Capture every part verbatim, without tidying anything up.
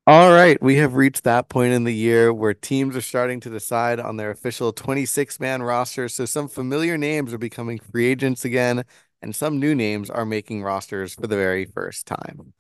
All right, we have reached that point in the year where teams are starting to decide on their official twenty-six man roster. So some familiar names are becoming free agents again, and some new names are making rosters for the very first time.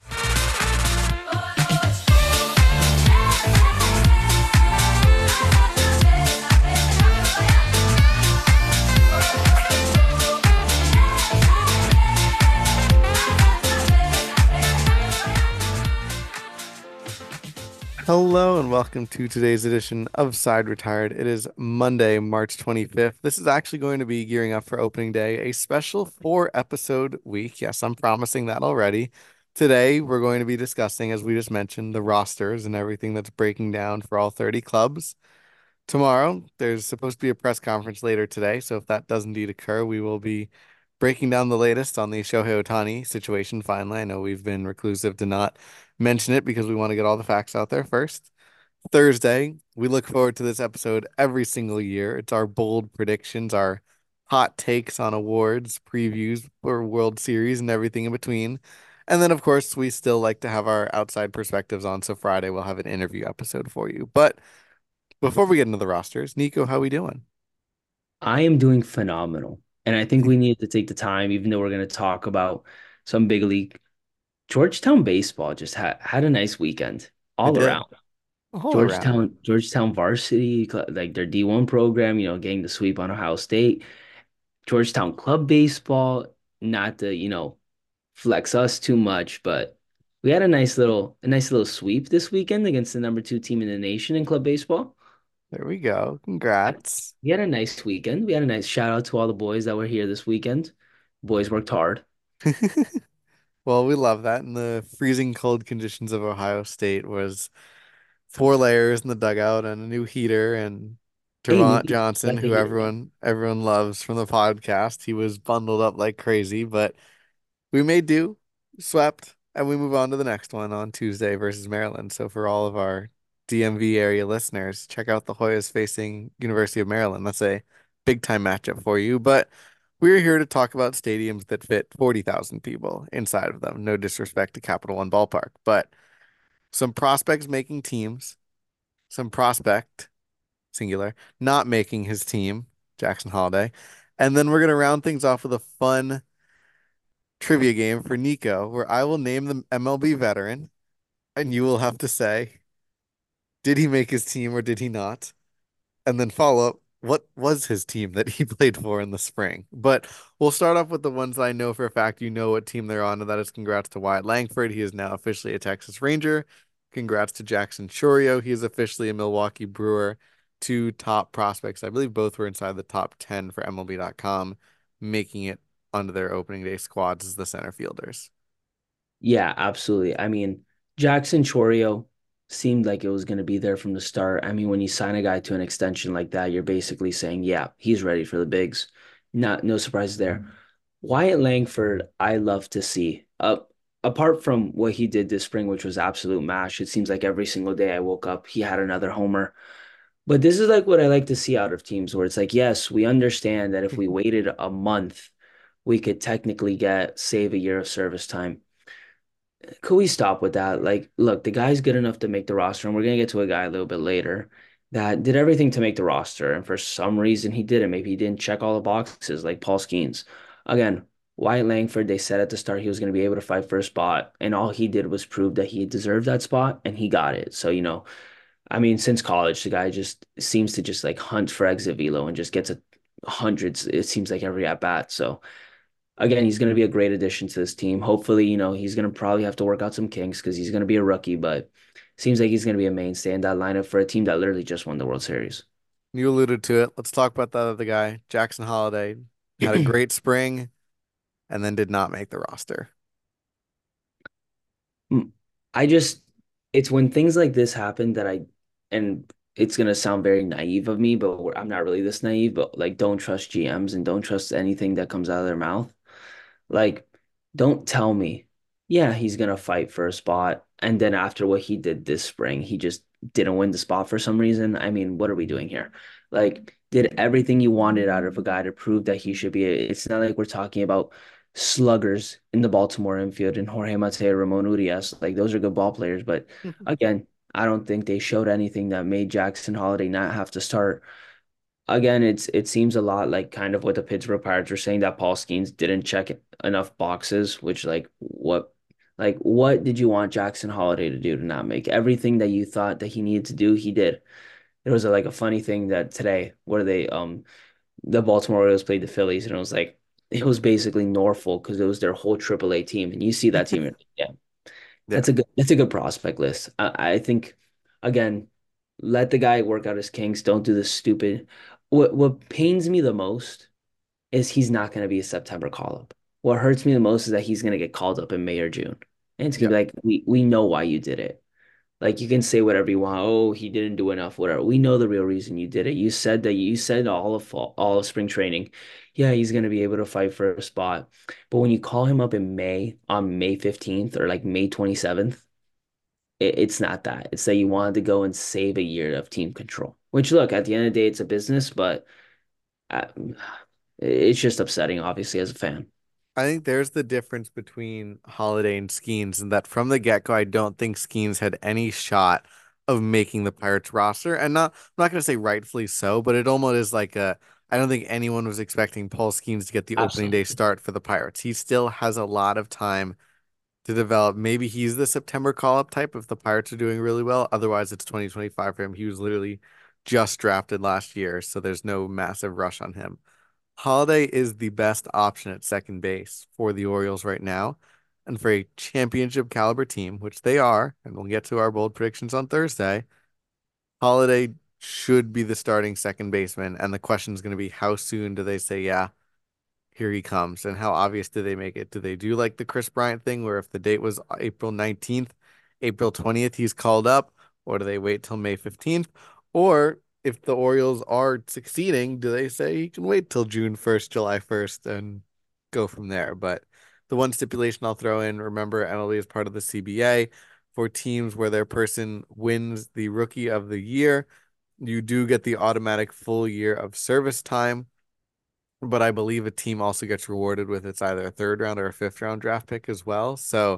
Hello and welcome to today's edition of Side Retired. It is Monday, March twenty-fifth. This is actually going to be gearing up for opening day, a special four episode week. Yes, I'm promising that already. Today, we're going to be discussing, as we just mentioned, the rosters and everything that's breaking down for all thirty clubs. Tomorrow, there's supposed to be a press conference later today, so if that does indeed occur, we will be breaking down the latest on the Shohei Ohtani situation finally. I know we've been reclusive to not mention it because we want to get all the facts out there first. Thursday, we look forward to this episode every single year. It's our bold predictions, our hot takes on awards, previews for World Series, and everything in between. And then, of course, we still like to have our outside perspectives on. So Friday, we'll have an interview episode for you. But before we get into the rosters, Nico, how we doing? I am doing phenomenal. And I think we need to take the time, even though we're going to talk about some big league. Georgetown baseball just had, had a nice weekend I all did around. all around. Georgetown, Georgetown varsity, cl- like their D one program, you know, getting the sweep on Ohio State. Georgetown club baseball, not to, you know, flex us too much, but we had a nice little a nice little sweep this weekend against the number two team in the nation in club baseball. There we go. Congrats. We had a nice weekend. We had a nice shout out to all the boys that were here this weekend. Boys worked hard. Well, we love that. And the freezing cold conditions of Ohio State was four layers in the dugout and a new heater and Hey, Trevont nobody Johnson, got the who heater, man. everyone everyone loves from the podcast. He was bundled up like crazy, but we made do, swept, and we move on to the next one on Tuesday versus Maryland. So for all of our D M V area listeners, check out the Hoyas facing University of Maryland. That's a big time matchup for you. But we're here to talk about stadiums that fit forty thousand people inside of them. No disrespect to Capital One Ballpark, but some prospects making teams, some prospect, singular, not making his team, Jackson Holiday. And then we're going to round things off with a fun trivia game for Nico, where I will name the M L B veteran, and you will have to say, did he make his team or did he not? And then follow up, what was his team that he played for in the spring? But we'll start off with the ones that I know for a fact you know what team they're on, and that is congrats to Wyatt Langford. He is now officially a Texas Ranger. Congrats to Jackson Chorio. He is officially a Milwaukee Brewer. Two top prospects. I believe both were inside the top ten for M L B dot com, making it onto their opening day squads as the center fielders. Yeah, absolutely. I mean, Jackson Chorio seemed like it was going to be there from the start. I mean, when you sign a guy to an extension like that, you're basically saying, yeah, he's ready for the bigs. Not no surprises there. Wyatt Langford, I love to see. Uh, apart from what he did this spring, which was absolute mash, it seems like every single day I woke up, he had another homer. But this is like what I like to see out of teams where it's like, yes, we understand that if we waited a month, we could technically get save a year of service time. Could we stop with that? Like, look, the guy's good enough to make the roster, and we're gonna get to a guy a little bit later that did everything to make the roster, and for some reason he didn't. Maybe he didn't check all the boxes like Paul Skeens. Again, Wyatt Langford, they said at the start he was gonna be able to fight for a spot, and all he did was prove that he deserved that spot, and he got it. So, you know, I mean, since college, the guy just seems to just like hunt for exit velo and just gets a hundreds, it seems like every at bat. So again, he's going to be a great addition to this team. Hopefully, you know, he's going to probably have to work out some kinks because he's going to be a rookie, but seems like he's going to be a mainstay in that lineup for a team that literally just won the World Series. You alluded to it. Let's talk about that other guy, Jackson Holiday. Had a great spring and then did not make the roster. Mm, I just, it's when things like this happen that I, and it's going to sound very naive of me, but we're- I'm not really this naive, but like, don't trust G Ms and don't trust anything that comes out of their mouth. Like, don't tell me, yeah, he's gonna fight for a spot. And then after what he did this spring, he just didn't win the spot for some reason. I mean, what are we doing here? Like, did everything you wanted out of a guy to prove that he should be. A, it's not like we're talking about sluggers in the Baltimore infield and Jorge Mateo, Ramon Urias. Like, those are good ball players. But again, I don't think they showed anything that made Jackson Holiday not have to start. Again, it's it seems a lot like kind of what the Pittsburgh Pirates were saying that Paul Skeens didn't check enough boxes, which like what like what did you want Jackson Holiday to do to not make everything that you thought that he needed to do, he did. There was a, like a funny thing that today where they um the Baltimore Orioles played the Phillies and it was like it was basically Norfolk because it was their whole triple A team. And you see that team, and yeah, Yeah. that's a good that's a good prospect list. I, I think again, let the guy work out his kinks. Don't do this stupid. What what pains me the most is he's not going to be a September call up. What hurts me the most is that he's going to get called up in May or June, and it's gonna Yeah. be like we we know why you did it. Like you can say whatever you want. Oh, he didn't do enough, whatever. We know the real reason you did it. You said that you said all of fall, all of spring training. Yeah, he's going to be able to fight for a spot. But when you call him up in May on May fifteenth or like May twenty-seventh, it, it's not that. It's that you wanted to go and save a year of team control. Which look, at the end of the day, it's a business, but I, it's just upsetting, obviously, as a fan. I think there's the difference between Holiday and Skeens, and that from the get-go, I don't think Skeens had any shot of making the Pirates roster. And not, I'm not going to say rightfully so, but it almost is like a, I don't think anyone was expecting Paul Skeens to get the opening day Absolutely. start for the Pirates. He still has a lot of time to develop. Maybe he's the September call-up type if the Pirates are doing really well. Otherwise, it's twenty twenty-five for him. He was literally just drafted last year, so there's no massive rush on him. Holiday is the best option at second base for the Orioles right now. And for a championship caliber team, which they are, and we'll get to our bold predictions on Thursday, Holiday should be the starting second baseman. And the question is going to be how soon do they say, yeah, here he comes? And how obvious do they make it? Do they do like the Chris Bryant thing where if the date was April nineteenth, April twentieth, he's called up? Or do they wait till May fifteenth? Or if the Orioles are succeeding, do they say he can wait till June first, July first, and go from there? But the one stipulation I'll throw in, remember, M L B is part of the C B A. For teams where their person wins the Rookie of the Year, you do get the automatic full year of service time, but I believe a team also gets rewarded with it's either a third round or a fifth round draft pick as well. So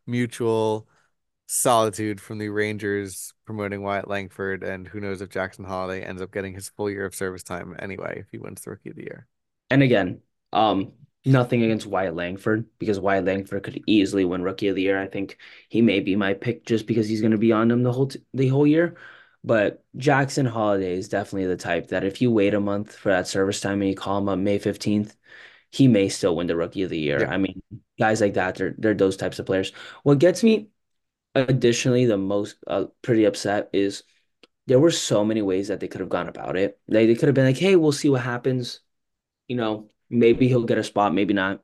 mutual solitude from the Rangers promoting Wyatt Langford, and who knows if Jackson Holiday ends up getting his full year of service time anyway if he wins the Rookie of the Year. And again, um, nothing against Wyatt Langford because Wyatt Langford could easily win Rookie of the Year. I think he may be my pick just because he's going to be on them the whole t the whole year. But Jackson Holiday is definitely the type that if you wait a month for that service time and you call him up May fifteenth, he may still win the Rookie of the Year. Yeah. I mean, guys like that, they're they're those types of players. What gets me additionally the most uh, pretty upset is there were so many ways that they could have gone about it. They, they could have been like, hey, we'll see what happens. You know, maybe he'll get a spot, maybe not.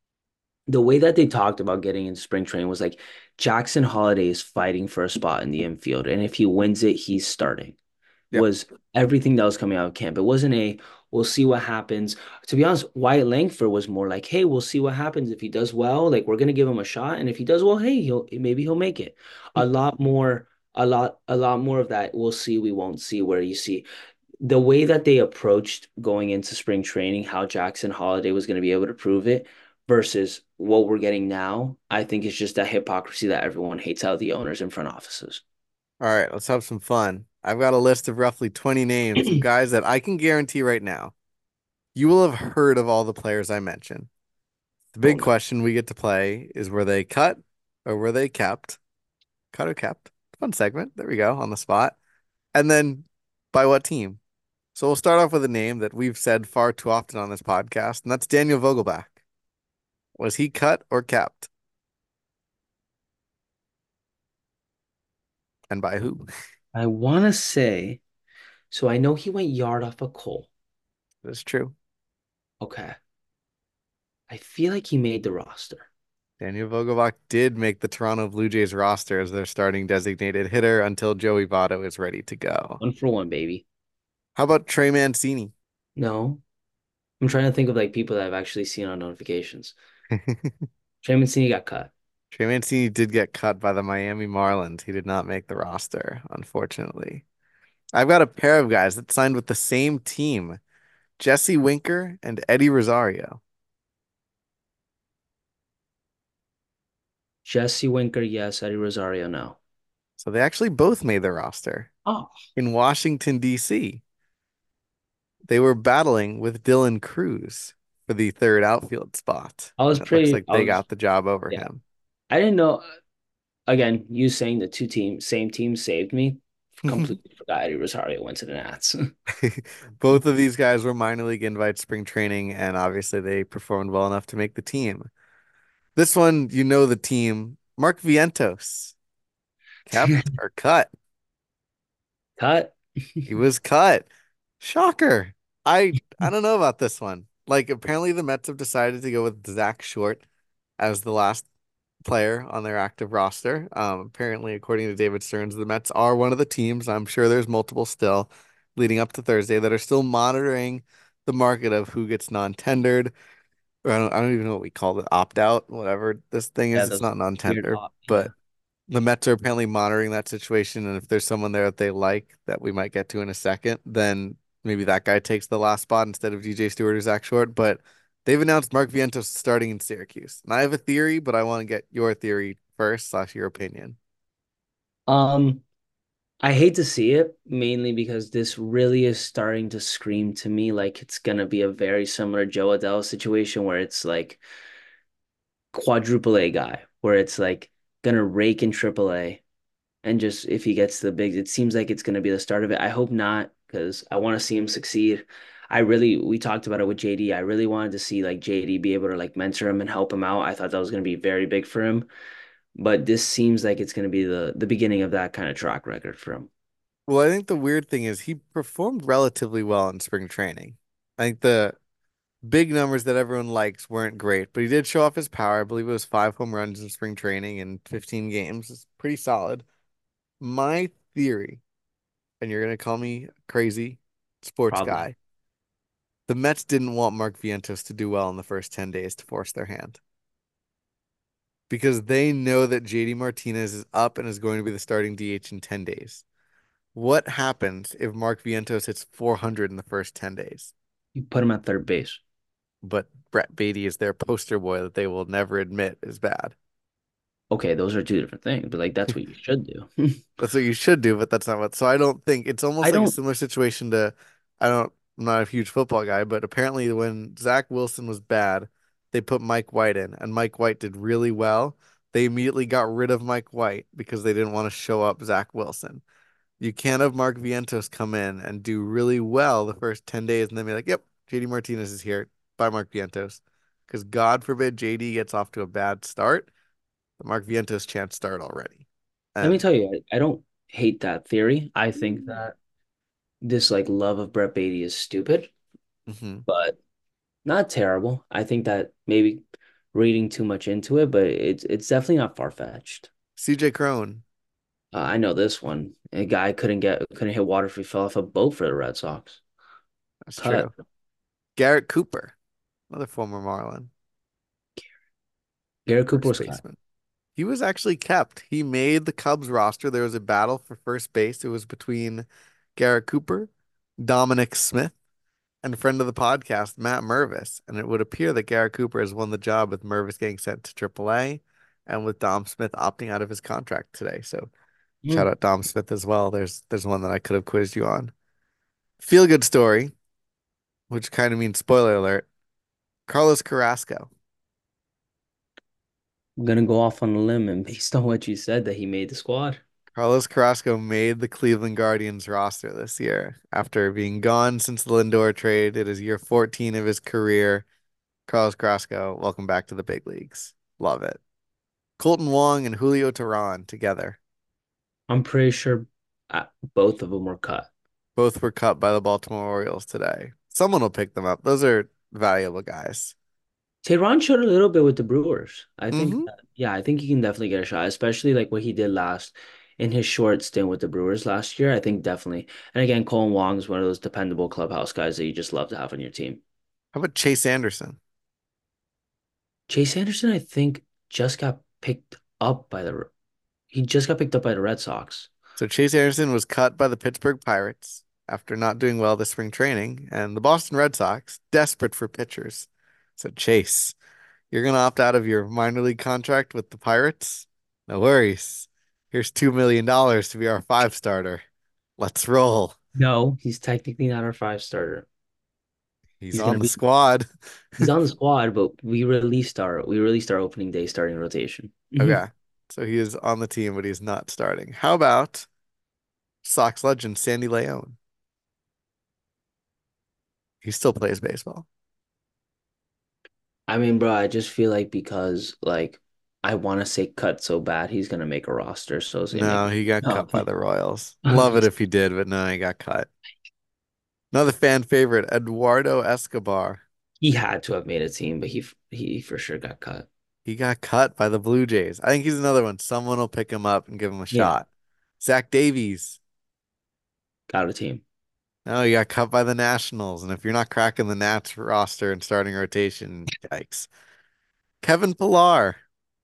The way that they talked about getting in spring training was like Jackson Holiday is fighting for a spot in the infield, and if he wins it, he's starting. Yep. Was everything that was coming out of camp. It wasn't a we'll see what happens. To be honest, Wyatt Langford was more like, hey, we'll see what happens. If he does well, like we're gonna give him a shot. And if he does well, hey, he'll maybe he'll make it. A lot more, a lot, a lot more of that. We'll see, we won't see, where you see the way that they approached going into spring training, how Jackson Holiday was going to be able to prove it versus what we're getting now, I think it's just that hypocrisy that everyone hates out of the owners and front offices. All right, let's have some fun. I've got a list of roughly twenty names of guys that I can guarantee right now you will have heard of all the players I mentioned. The Oh big no. question we get to play is were they cut or were they kept? Cut or kept? Fun segment. There we go on the spot. And then by what team? So we'll start off with a name that we've said far too often on this podcast, and that's Daniel Vogelbach. Was he cut or kept? And by who? I want to say, so I know he went yard off of Cole. That's true. Okay. I feel like he made the roster. Daniel Vogelbach did make the Toronto Blue Jays roster as their starting designated hitter until Joey Votto is ready to go. One for one, baby. How about Trey Mancini? No. I'm trying to think of like people that I've actually seen on notifications. Trey Mancini got cut. Trey Mancini did get cut by the Miami Marlins. He did not make the roster, unfortunately. I've got a pair of guys that signed with the same team, Jesse Winker and Eddie Rosario. Jesse Winker, yes. Eddie Rosario, no. So they actually both made the roster Oh, in Washington, D C. They were battling with Dylan Cruz for the third outfield spot, I was and it looks pretty. like I they was got the job over yeah. him. I didn't know. Again, you saying the two team same team saved me. Completely forgot Eddie Rosario went to the Nats. Both of these guys were minor league invites spring training, and obviously they performed well enough to make the team. This one, you know the team. Mark Vientos, kept or cut? Cut. He was cut. Shocker. I I don't know about this one. Like apparently the Mets have decided to go with Zach Short as the last player on their active roster. Um, apparently, according to David Stearns, the Mets are one of the teams. I'm sure there's multiple still leading up to Thursday that are still monitoring the market of who gets non-tendered. Or I don't, I don't even know what we call it, opt out, whatever this thing Yeah, is. It's those not weird non-tender, off. Yeah. but the Mets are apparently monitoring that situation. And if there's someone there that they like that we might get to in a second, then maybe that guy takes the last spot instead of D J Stewart or Zach Short. But they've announced Mark Vientos starting in Syracuse. And I have a theory, but I want to get your theory first, slash your opinion. Um, I hate to see it mainly because this really is starting to scream to me like it's gonna be a very similar Joe Adele situation where it's like quadruple A guy, where it's like gonna rake in triple A and just if he gets to the big, it seems like it's gonna be the start of it. I hope not because I want to see him succeed. I really, we talked about it with J D. I really wanted to see like J D be able to like mentor him and help him out. I thought that was gonna be very big for him, but this seems like it's gonna be the the beginning of that kind of track record for him. Well, I think the weird thing is he performed relatively well in spring training. I think the big numbers that everyone likes weren't great, but he did show off his power. I believe it was five home runs in spring training in fifteen games. It's pretty solid. My theory, and you're gonna call me crazy sports Probably. guy, the Mets didn't want Mark Vientos to do well in the first ten days to force their hand because they know that J D Martinez is up and is going to be the starting D H in ten days. What happens if Mark Vientos hits four hundred in the first ten days? You put him at third base. But Brett Beatty is their poster boy that they will never admit is bad. Okay, those are two different things, but like that's what you should do. That's what you should do, but that's not what. So I don't think it's I almost like a don't. similar situation to, I don't, I'm not a huge football guy, but apparently when Zach Wilson was bad, they put Mike White in, and Mike White did really well. They immediately got rid of Mike White because they didn't want to show up Zach Wilson. You can't have Mark Vientos come in and do really well the first ten days and then be like, yep, J D Martinez is here. Bye, Mark Vientos. Because God forbid J D gets off to a bad start. The Mark Vientos chance start already. Let me And tell you, I, I don't hate that theory. I think that this like love of Brett Beatty is stupid, mhm. but not terrible. I think that maybe reading too much into it, but it's it's definitely not far-fetched. C J Crone, Uh, I know this one. A guy couldn't get couldn't hit water if he fell off a boat for the Red Sox. that's Cut. true. Garrett Cooper, another former Marlin, Garrett Cooper first was cut. baseman. He was actually kept. He made the Cubs roster. There was a battle for first base. It was between Garrett Cooper, Dominic Smith, and friend of the podcast, Matt Mervis. And it would appear that Garrett Cooper has won the job with Mervis getting sent to triple A and with Dom Smith opting out of his contract today. So shout Hmm. out Dom Smith as well. There's there's one that I could have quizzed you on. Feel good story, which kind of means spoiler alert. Carlos Carrasco. I'm gonna go off on a limb and based on what you said that he made the squad. Carlos Carrasco made the Cleveland Guardians roster this year after being gone since the Lindor trade. It is year fourteen of his career. Carlos Carrasco, welcome back to the big leagues. Love it. Colton Wong and Julio Teheran together. I'm pretty sure uh, both of them were cut. Both were cut by the Baltimore Orioles today. Someone will pick them up. Those are valuable guys. Tehran showed a little bit with the Brewers. I think, Mm-hmm. that- yeah, I think he can definitely get a shot, especially like what he did last in his short stint with the Brewers last year. I think definitely. And again, Colin Wong is one of those dependable clubhouse guys that you just love to have on your team. How about Chase Anderson? Chase Anderson, I think, just got picked up by the he just got picked up by the Red Sox. So Chase Anderson was cut by the Pittsburgh Pirates after not doing well this spring training, and the Boston Red Sox, desperate for pitchers, said, Chase, you're gonna opt out of your minor league contract with the Pirates? No worries. Here's two million dollars to be our five starter. Let's roll. No, he's technically not our five starter. He's He's on gonna the be squad. he's on the squad, but we released our we released our opening day starting rotation. Mhm. Okay. So he is on the team, but he's not starting. How about Sox legend Sandy Leone? He still plays baseball. I mean, bro, I just feel like because like I want to say cut so bad, he's gonna make a roster. So say make No, he got no. cut by the Royals. I'm Love it just if he did, but no, he got cut. Another fan favorite, Eduardo Escobar. he had to have made a team, but he he for sure got cut. He got cut by the Blue Jays. I think he's another one. Someone will pick him up and give him a Yeah, shot. Zach Davies. got a team. No, he got cut by the Nationals. And if you're not cracking the Nats roster and starting rotation, yikes. Kevin Pillar.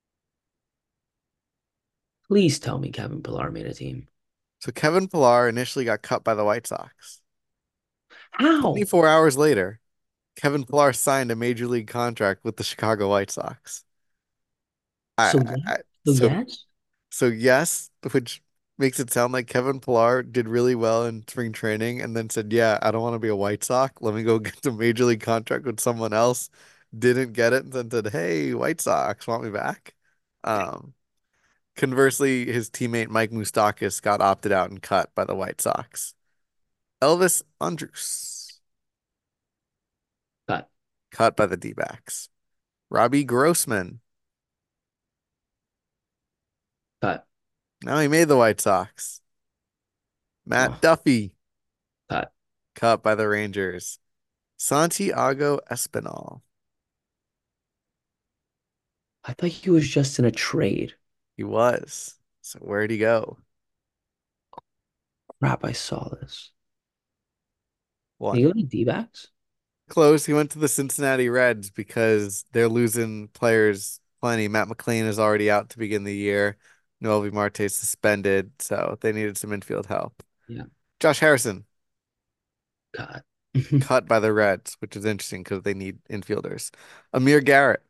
Please tell me Kevin Pillar made a team. So Kevin Pillar initially got cut by the White Sox. How? twenty-four hours later, Kevin Pillar signed a major league contract with the Chicago White Sox. I, So I, yeah, I so so yes, so yes, which makes it sound like Kevin Pillar did really well in spring training and then said, "Yeah, I don't want to be a White Sox. Let me go get a major league contract with someone else." Didn't get it and then said, "Hey, White Sox, want me back?" Um, conversely, his teammate Mike Moustakas got opted out and cut by the White Sox. Elvis Andrus cut, cut by the D-backs. Robbie Grossman. cut, Now he made the White Sox. Matt oh, Duffy cut. cut by the Rangers. Santiago Espinal. I thought he was just in a trade. He was. So where'd he go? Crap, I saw this. Did One. he go to D-backs? Close. He went to the Cincinnati Reds because they're losing players plenty. Matt McLean is already out to begin the year. Noelvi Marte suspended, so they needed some infield help. Yeah, Josh Harrison cut. cut by the Reds, which is interesting because they need infielders. Amir Garrett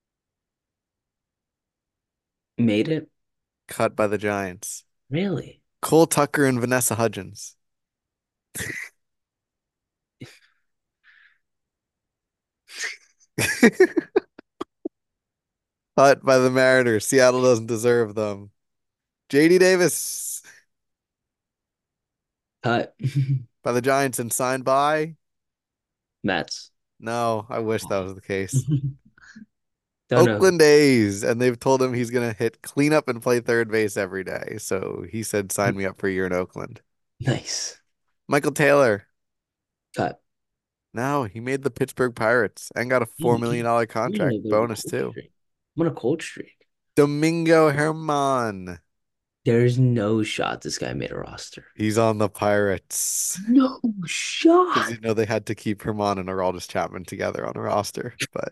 Made it? cut by the Giants. Really? Cole Tucker and Vanessa Hudgens cut by the Mariners. Seattle doesn't deserve them. J D Davis Cut. by the Giants and signed by. Mets. No, I wish that was the case. Don't know. Oakland A's, and they've told him he's gonna hit cleanup and play third base every day. So he said, "Sign me up for a year in Oakland." Nice. Michael Taylor. Cut. No, he made the Pittsburgh Pirates and got a four Dude, million he, dollar I'm on contract a bit of a bonus cold too. streak. I'm on a cold streak. Domingo Herman. There's no shot this guy made a roster. He's on the Pirates No because shot. you know they had to keep Herman and Aroldis Chapman together on a roster. But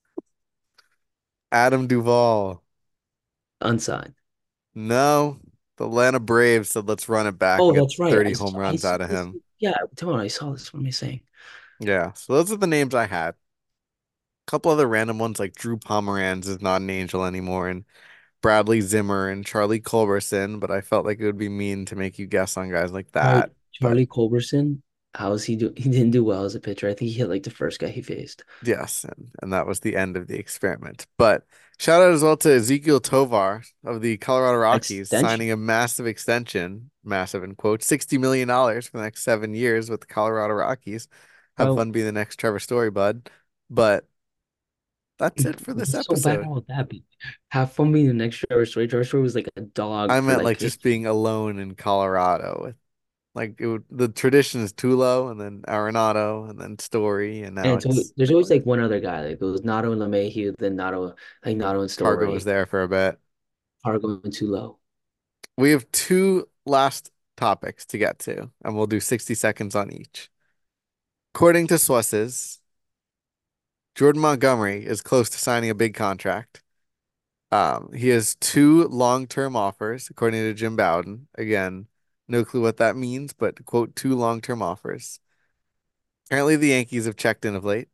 Adam Duvall. Unsigned. No, the Atlanta Braves said, "Let's run it back Oh, and get that's right. I thirty home saw, I runs saw out of this. him." Yeah, come on. I saw this. What am I saying? Yeah, so those are the names I had. A couple other random ones like Drew Pomeranz is not an Angel anymore, and Bradley Zimmer and Charlie Culberson, but I felt like it would be mean to make you guess on guys like Right. that. But Charlie Culberson. How is he do? He didn't do well as a pitcher. I think he hit like the first guy he faced. yes, and, and that was the end of the experiment. But shout out as well to Ezekiel Tovar of the Colorado Rockies Extension. signing a massive extension, massive in quotes, sixty million dollars for the next seven years with the Colorado Rockies. Have Bro, fun being the next Trevor Story, bud. But that's it for this what's so bad episode. about that? Be have fun being the next Trevor Story. Trevor Story was like a dog I for meant like like his, just being alone in Colorado with like it would, the tradition is Tulo and then Arenado and then Story and and now it's always, it's there's always like one other guy. Like it was Nato and LeMahieu, then Nato, like Nato and Cargo was Story there for a bit. are going too low. We have two last topics to get to, and we'll do sixty seconds on each. According to sources, Jordan Montgomery is close to signing a big contract. Um, he has two long-term offers, according to Jim Bowden. Again, no clue what that means, but quote, two long-term offers. Apparently, the Yankees have checked in of late.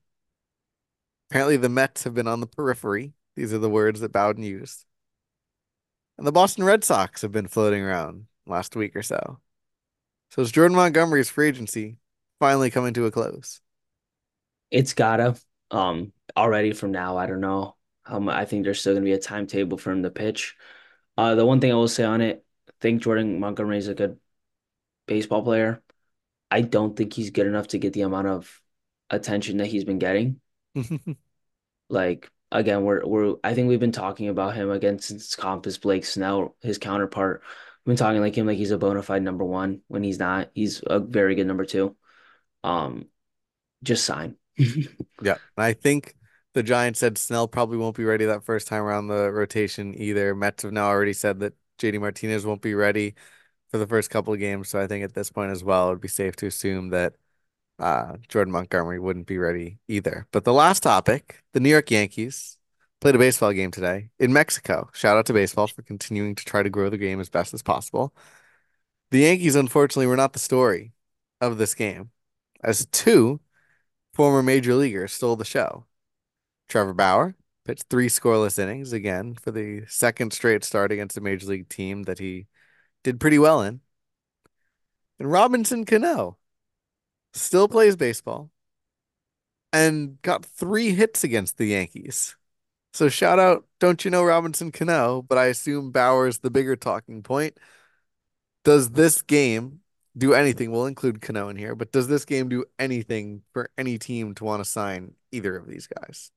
Apparently, the Mets have been on the periphery. These are the words that Bowden used. And the Boston Red Sox have been floating around last week or so. So is Jordan Montgomery's free agency finally coming to a close? It's gotta. Um, already from now, I don't know. Um, I think there's still gonna be a timetable for him to pitch. Uh, the one thing I will say on it, I think Jordan Montgomery is a good baseball player. I don't think he's good enough to get the amount of attention that he's been getting. Like again, we're we're I think we've been talking about him again since Compass Blake Snell, his counterpart. We've been talking like him like he's a bona fide number one when he's not. He's a very good number two. Um, just sign. Yeah. And I think the Giants said Snell probably won't be ready that first time around the rotation either. Mets have now already said that J D Martinez won't be ready for the first couple of games. So I think at this point as well, it would be safe to assume that uh, Jordan Montgomery wouldn't be ready either. But the last topic, the New York Yankees played a baseball game today in Mexico. Shout out to baseball for continuing to try to grow the game as best as possible. The Yankees, unfortunately, were not the story of this game, as two former major leaguers stole the show. Trevor Bauer pitched three scoreless innings again for the second straight start against a major league team that he did pretty well in. And Robinson Cano still plays baseball and got three hits against the Yankees. So shout out, don't you know Robinson Cano? But I assume Bauer's the bigger talking point. Does this game do anything? We'll include Cano in here, but does this game do anything for any team to want to sign either of these guys?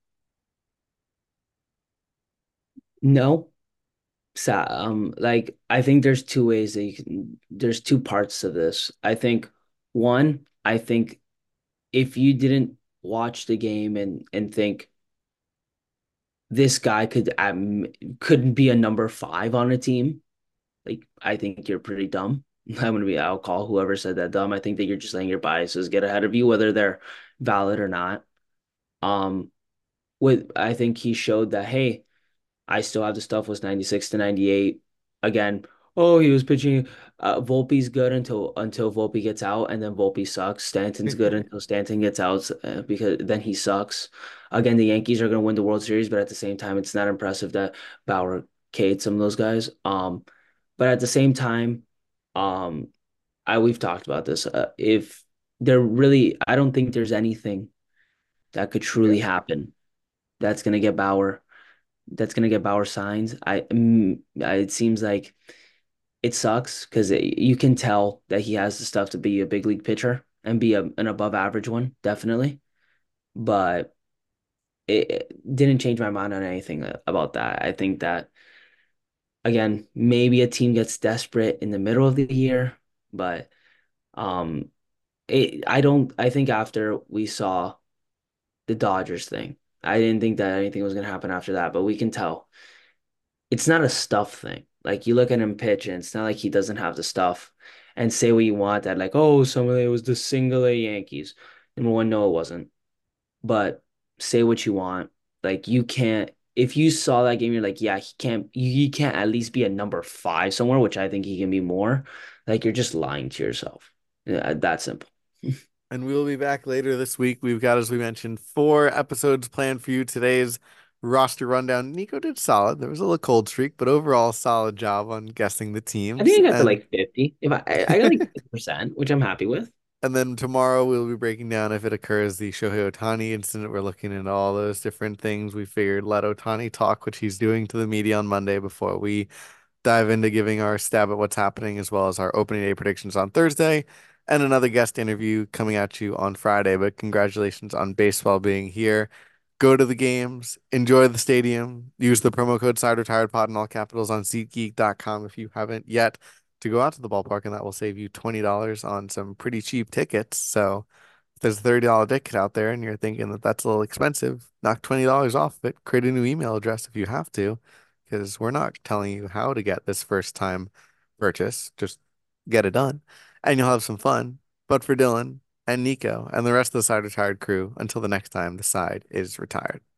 No, so, um, like I think there's two ways that you can. There's two parts to this. I think one, I think if you didn't watch the game and and think this guy could um, couldn't be a number five on a team, like I think you're pretty dumb. I'm gonna be. I'll call whoever said that dumb. I think that you're just letting your biases get ahead of you, whether they're valid or not. Um, with I think he showed that hey, I still have the stuff was ninety-six to ninety-eight. Again, oh, he was pitching. Uh, Volpe's good until until Volpe gets out, and then Volpe sucks. Stanton's good until Stanton gets out uh, because then he sucks. Again, the Yankees are going to win the World Series, but at the same time, it's not impressive that Bauer Cade some of those guys. Um, but at the same time, um, I we've talked about this. Uh, if there really, I don't think there's anything that could truly happen that's going to get Bauer that's gonna get Bauer signed. I, mm, I it seems like it sucks because you can tell that he has the stuff to be a big league pitcher and be a, an above average one, definitely. But it, it didn't change my mind on anything about that. I think that again, maybe a team gets desperate in the middle of the year, but um, it I don't. I think after we saw the Dodgers thing, I didn't think that anything was gonna happen after that, but we can tell it's not a stuff thing. Like you look at him pitch, and it's not like he doesn't have the stuff. And say what you want that, like, oh, some of it was the single A Yankees. Number one, no, it wasn't. But say what you want. Like you can't. If you saw that game, you're like, yeah, he can't. He can't at least be a number five somewhere, which I think he can be more. Like you're just lying to yourself. Yeah, that simple. And we will be back later this week. We've got, as we mentioned, four episodes planned for you. Today's roster rundown. Nico did solid. There was a little cold streak, but overall, solid job on guessing the I teams. think I got to And like fifty. If I I I got like fifty percent, which I'm happy with. and then tomorrow we'll be breaking down if it occurs the Shohei Ohtani incident. We're looking into all those different things. We figured let Ohtani talk, which he's doing to the media on Monday before we dive into giving our stab at what's happening, as well as our opening day predictions on Thursday and another guest interview coming at you on Friday. But congratulations on baseball being here. Go to the games, enjoy the stadium, use the promo code SideRetiredPod in all capitals on SeatGeek dot com if you haven't yet to go out to the ballpark, and that will save you twenty dollars on some pretty cheap tickets. So if there's a thirty dollars ticket out there and you're thinking that that's a little expensive, knock twenty dollars off of it. Create a new email address if you have to, because we're not telling you how to get this first time purchase. Just get it done and you'll have some fun. But for Dylan and Nico and the rest of the Side Retired crew, until the next time, the side is retired.